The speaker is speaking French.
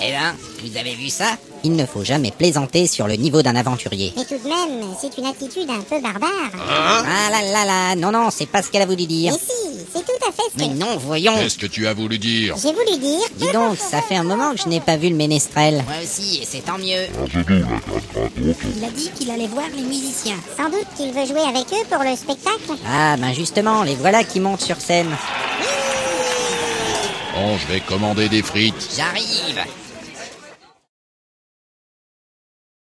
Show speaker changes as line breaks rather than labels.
Eh ben, vous avez vu ça? Il ne faut jamais plaisanter sur le niveau d'un aventurier.
Mais tout de même, c'est une attitude un peu barbare.
Ah là là là, non, c'est pas ce qu'elle a voulu dire.
Mais si, c'est tout à fait ce que...
Mais non, voyons.
Qu'est-ce que tu as voulu dire?
J'ai voulu dire...
Dis donc, ça fait un moment que je n'ai pas vu le ménestrel.
Moi aussi, et c'est tant mieux.
Il a dit qu'il allait voir les musiciens. Sans doute qu'il veut jouer avec eux pour le spectacle.
Ah, ben justement, les voilà qui montent sur scène.
Bon, je vais commander des frites.
J'arrive.